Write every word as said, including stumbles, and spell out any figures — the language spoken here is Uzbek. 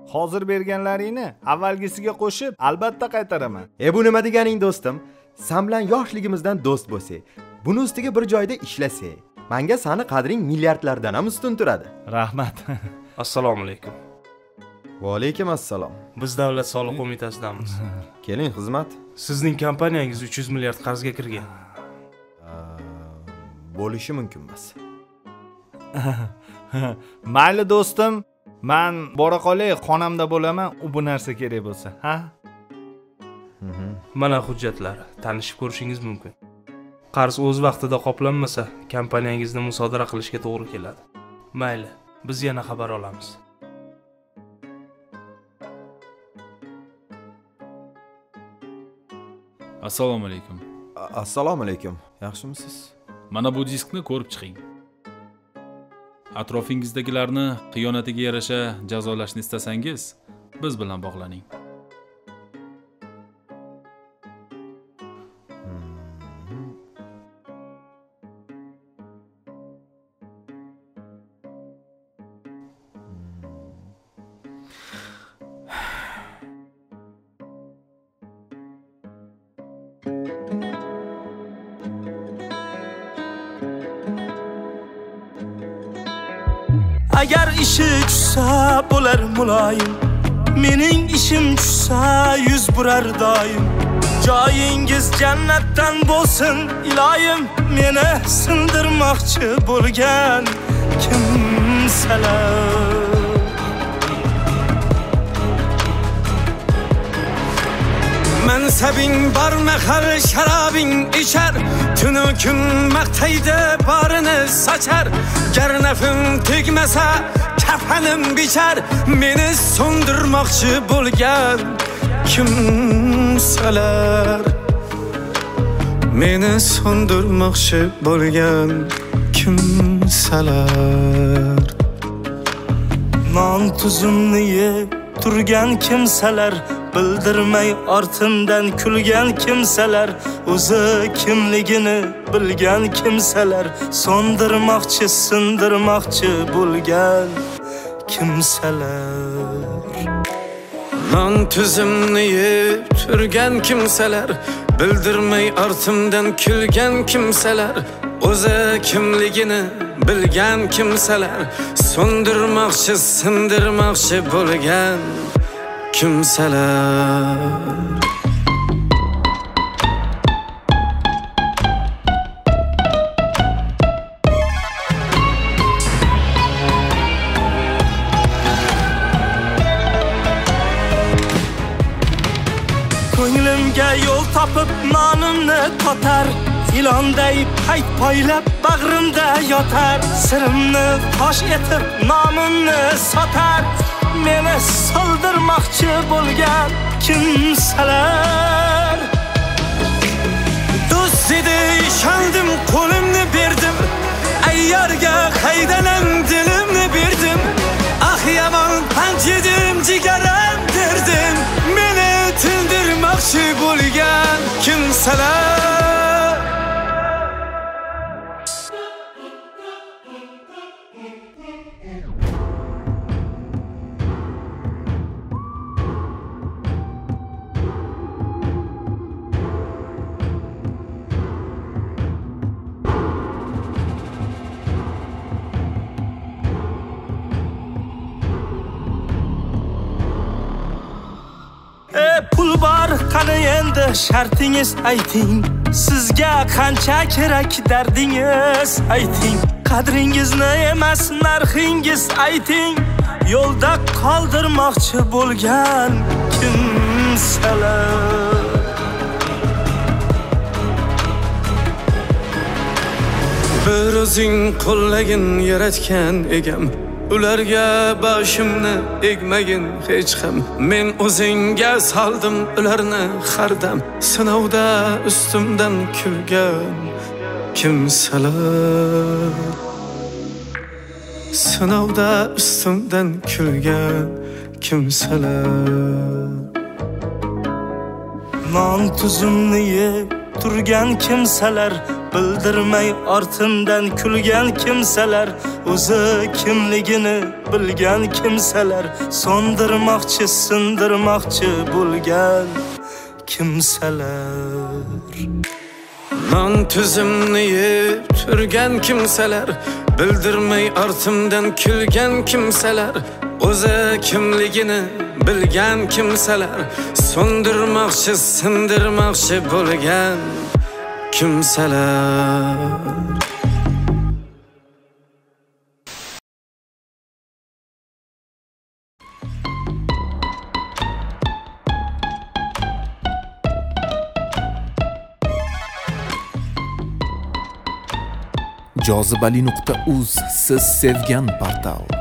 Hozir berganlaringni avvalgisiga qo'shib albatta qaytaraman. E bu nima deganing do'stim? Sen bilan yoshligimizdan do'st bo'lsak, buni ustiga bir joyda ishlasak, menga sani qadring milliardlardan ham ustun turadi. Rahmat. Assalomu alaykum. Va alaykum assalom. Biz davlat soliq qo'mitasidamiz. Keling, xizmat. Sizning kompaniyangiz uch yuz milliard qarzga kirgan. Bo'lishi mumkin emas. Mayli do'stim, men bora qolay, xonamda bo'laman, u bu narsa kerak bo'lsa, ha? Mana hujjatlari, tanishib ko'rishingiz mumkin. Qarz o'z vaqtida qoplanmasa, kompaniyangizni musodara qilishga to'g'ri keladi. Mayli, biz yana xabar olamiz. Assalomu alaykum. Assalomu alaykum. Yaxshimisiz? Mana bu diskni ko'rib chiqing. Atrofingizdagilarni xiyonatiga yarasha jazolashni istasangiz, biz bilan bog'laning. Agar ishi tushsa bo'lar muloyim, mening ishim tushsa yuz burar doim. Joyingiz jannatdan bo'lsin iloyim, meni sindirmoqchi bo'lgan kimsalar. Mansabing bar mahal sharabing ichar, tunu kun maqtaydi barini sochar. Gar nafim tegmasa kafanim bichar, meni so'ndirmoqchi bo'lgan kimsalar. Meni so'ndirmoqchi bo'lgan kimsalar. Non tuzimni yeb turgan kimsalar, bildirmay ortimdan kulgan kimsalar, o'zi kimligini bilgan kimsalar, so'ndirmoqchi, sindirmoqchi bo'lgan kimsalar. Non tuzimni yeb turgan kimsalar, bildirmay ortimdan kulgan kimsalar, o'zi kimligini bilgan kimsalar, so'ndirmoqchi, sindirmoqchi bo'lgan kimsalar. Ko'nglimga yo'l topib nonimni totar, ilonday payt poylab bag'rimda yotar. Sirimni fosh etib nomimni sotar, meni soldirmoqchi bo'lgan kimsalar. Do'st edi, ishondim, qo'limni berdim, ayyorga qaydanam dilimni berdim. Ah yomon pand yedim, jigaram derdim, meni tindirmoqchi bo'lgan kimsalar. Pul bor, qani endi shartingiz ayting. Sizga qancha kerak dardingiz ayting. Qadringizni emas narxingiz ayting. Yo'lda qoldirmoqchi bo'lgan kimsalar. Bir o'zing qo'llagin yaratgan egam, ularga boshimni egmagin hech ham. Men o'zingga soldim ularni xardam, sinovda ustimdan kulgan kimsalar. Sinovda ustimdan kulgan kimsalar. Non tuzimni yeb turgan kimsalar, bildirmay ortimdan kulgan kimsalar, o'zi kimligini bilgan kimsalar, so'ndirmoqchi, sindirmoqchi bo'lgan kimsalar. Non tuzimni yeb turgan kimsalar, bildirmay ortimdan kulgan kimsalar, o'zi kimligini bilgan kimsalar, so'ndirmoqchi, sindirmoqchi bo'lgan kimsalar. jozibali nuqta uz siz sevgan portal.